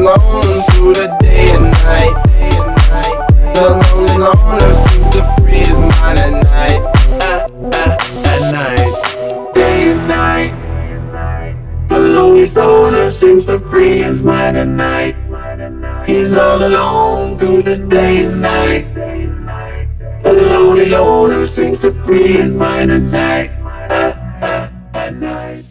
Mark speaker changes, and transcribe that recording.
Speaker 1: alone through the day and night. The lonely loner seems to free his mind at night. At night. Day and night. The lonely loner seems to free his mind at night. He's all alone through the day and night. The lonely loner seems to free his mind at night. At night.